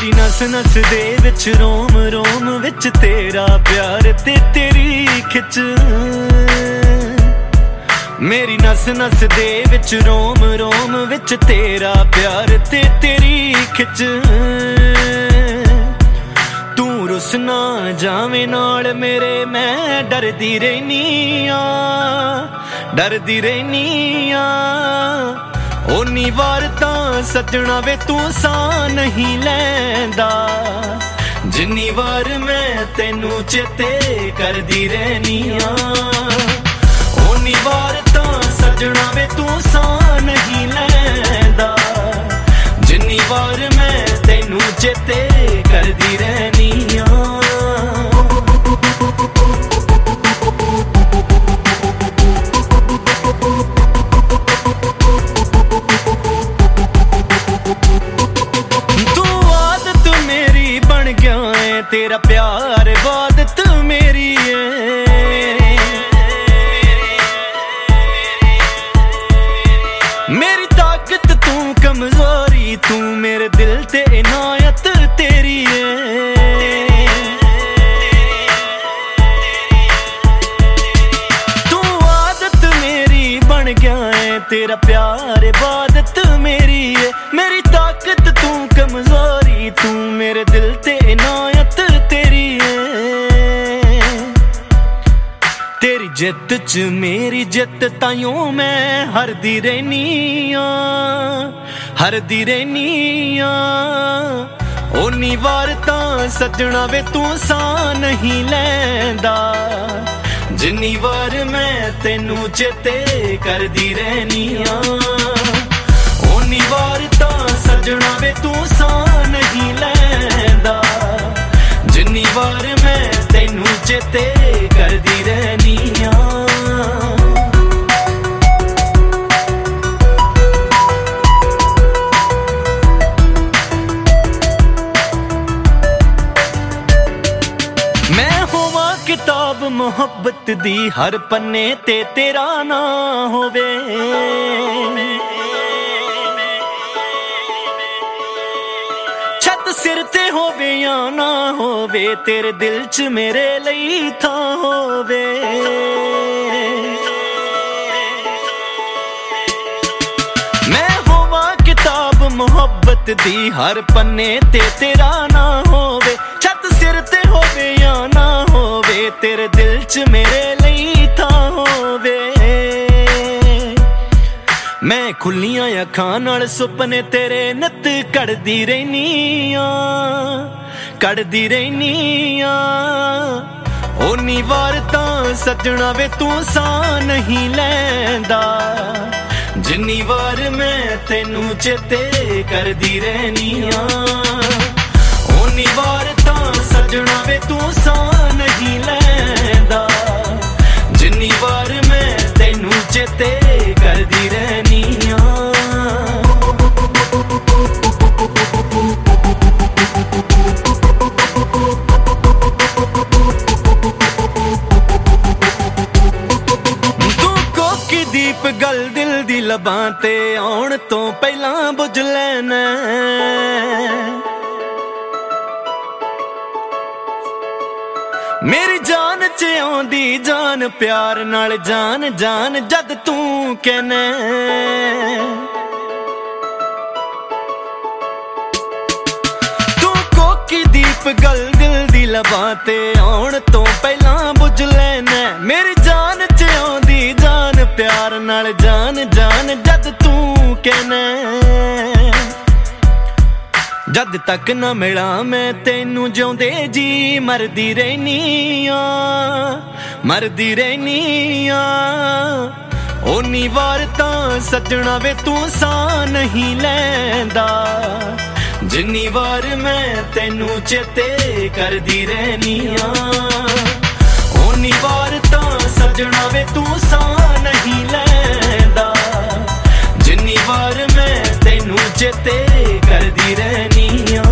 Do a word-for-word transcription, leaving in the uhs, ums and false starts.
मेरी नस नस दे विच रोम रोम विच तेरा प्यार ते तेरी खिच। मेरी नस नस दे विच रोम रोम विच तेरा प्यार ते तेरी खिच। तू रुस ना जावे नाल मेरे मैं डरदी रहनी आ, डरदी रहनी आ। ओनी वार तां सजना वे तू सा नहीं लैंदा, जिन्नी वार मैं तेनू चेते करदी रहनी आ। ओनी वार तां सजना वे तू सा नहीं लैंदा, जिन्नी वार मैं तेनू चेते करदी रहनी आ। तेरा प्यार इबादत मेरी है, मेरी ताकत तू कमजोरी तू मेरे दिल ते इनायत तेरी है। तू आदत मेरी बन गया है, तेरा प्यार इबादत मेरी है। मेरी ताकत तू कमजोरी तू मेरे दिल ते इनायत तेरी है। तेरी जित च मेरी जित ताइयों मैं हरदी रहनी आ, हरदी रहनी आ। ओनी वार तां सजना वे तू सा नहीं लैंदा, जिन्नी वार मैं तेनू चेते करदी रहनी आ। ओनी वार तां सजना वे तू सा नहीं लैंदा, जिन्नी वार मैं तेनू चेते करदी रहनी आ। मैं होवां किताब मोहब्बत दी हर पन्ने ते तेरा ना होवे, सिर ते होवे या ना होवे तेरे दिल च मेरे लई था होवे। मैं होवां किताब मोहब्बत दी हर पन्ने ते तेरा ना होवे, छत सिर ते होवे या ना होवे तेरे दिल च मेरे लई था होवे। मैं खुलियां अखां नाल सुपने तेरे नित कड़दी रहनी आ, कड़दी रहनी आ। ओनी वार तां सजना वे तू सा नहीं लैंदा, जिन्नी वार मैं तेनू चेते करदी रहनी आ। ओनी वार तां सजना वे तू सा नहीं लैंदा, जिन्नी वार मैं तेनू चेते करदी रहनी आ। तू कोकी दीप गल दिल दी लबां ते आउण तो पहलां बुझ लैना, मेरी जान च आउंदी जान प्यार नाल जान जान जद तू कहना। तू कोकी दीप गल दिल दी लबां ते आउण तो पहलां बुझ लैना, मेरी जान च आउंदी जान प्यार नाल जान जान जद तू कहना। जद तक न मिला मैं तेनू जिउंदे जी मरदी रहनी आ, मरदी रहनी आ। ओनी वार तां सजना वे तू सा नहीं लैंदा, जिन्नी वार मैं तेनू चेते करदी रहनी आ। ओनी वार तां सजना वे तू सा नहीं लैंदा, जिन्नी वार मैं तेनू चेते करदी रहनी आ।